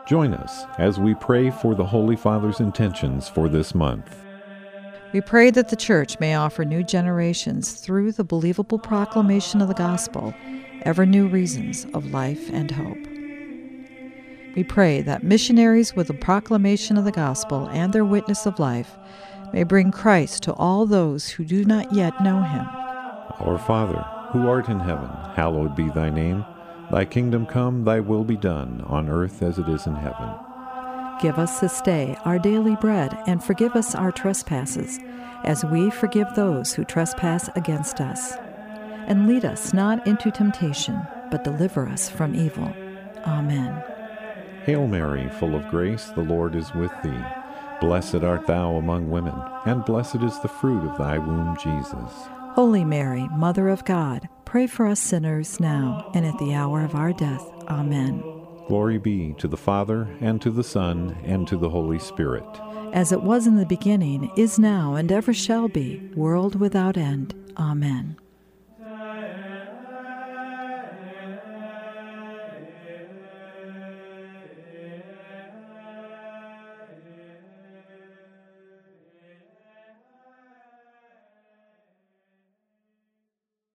Join us as we pray for the Holy Father's intentions for this month. We pray that the Church may offer new generations, through the believable proclamation of the gospel, ever new reasons of life and hope. We pray that missionaries, with the proclamation of the gospel and their witness of life, may bring Christ to all those who do not yet know him. Our Father, who art in heaven, hallowed be thy name. Thy kingdom come, thy will be done, on earth as it is in heaven. Give us this day our daily bread, and forgive us our trespasses, as we forgive those who trespass against us. And lead us not into temptation, but deliver us from evil. Amen. Hail Mary, full of grace, the Lord is with thee. Blessed art thou among women, and blessed is the fruit of thy womb, Jesus. Holy Mary, Mother of God, pray for us sinners now and at the hour of our death. Amen. Glory be to the Father, and to the Son, and to the Holy Spirit. As it was in the beginning, is now, and ever shall be, world without end. Amen.